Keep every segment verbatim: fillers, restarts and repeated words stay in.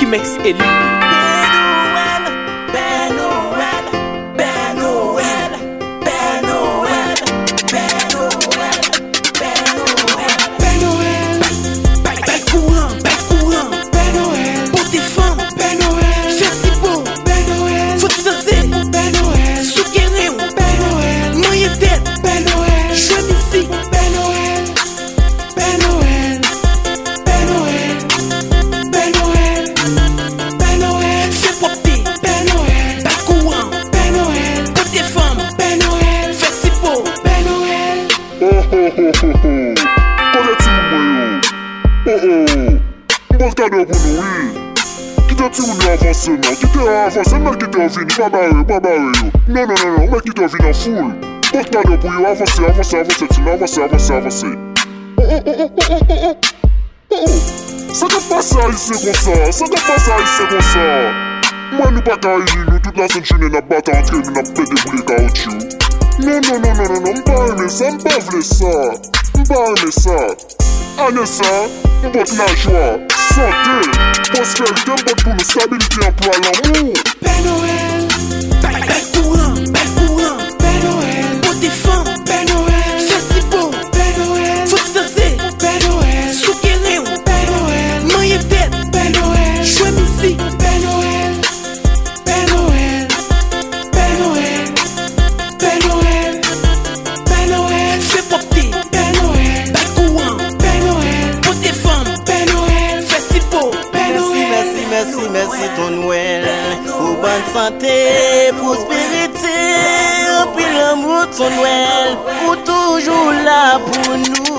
Timex Eli. Bon cadeau pour nous, oui. Qui t'a tiré avancé, non? Qui t'a avancé, mais qui t'a venu, pas barré, pas barré. Non, non, non, non, mais qui t'a venu en foule. Bon cadeau pour vous, avancez, avancez, avancez, sinon avancez, avancez, avancez. Oh, oh, oh, oh, oh, oh, oh, oh. Ça ne passe pas ici comme ça, ça ne passe pas ici comme ça. Moi, nous pas qu'à y nous, toute la semaine, je n'ai pas entré, nous n'avons pas de boulet caoutchouc. Non, non, non, non, non, non, m'pas aimer ça, m'pas v'lait ça. M'pas aimer ça. Anessa, m'botte la joie, santé, prospérité, m'botte pour nous stabilité, emploi, l'amour. Père Noël, bel courant, bel courant, Père Noël, pour tes femmes, Père Noël, c'est si beau, Père Noël, faut te danser, Père Noël, souquer Père Noël, manger tête, Père Noël, jouer musique, Père Noël, Père Noël, Père Noël, Père Noël, Père Noël, fais popper, Père Noël, bel courant, Père Noël, pour tes femmes, Père Noël, fais si beau, Père Noël. Merci, merci, merci ton Noël. Pour bonne santé, prospérité, puis l'amour ton Noël, pour toujours là pour nous.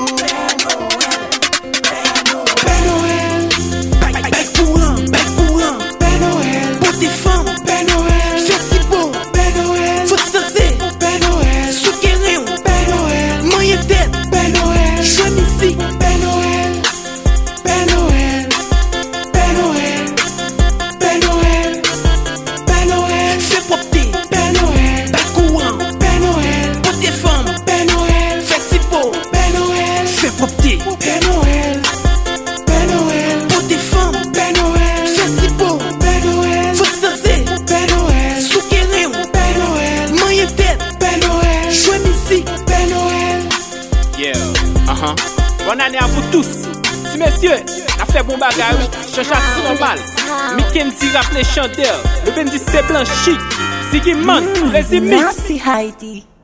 Père Noël, bel courant, bel courant, Père Noël, pour tes femmes, Père Noël, c'est si beau, Père Noël, faut te danser, Père Noël, souquer Père Noël, manger tête, Père Noël, jouer musique, Père Noël, Père Noël, Père Noël, Père Noël, Père Noël, fais popper, Père Noël, bel courant, Père Noël, pour tes femmes, Père Noël, fais si beau, Père Noël, Fais popper. Père Noël, Père Noël, pour tes femmes, Père Noël, fais si beau, Père Noël, faut te danser, Père Noël, souquer Père Noël, manger tête, Père Noël, jouer musique, Père Noël. Yeah, uh-huh. Bonne année à vous tous. Si messieurs, on a fait bon bagage, Jean-Jacques Normal, Mackenzie rappelé chanteur, le Bendy c'est blanchi, Ziggy Man, les mix. Merci Heidi.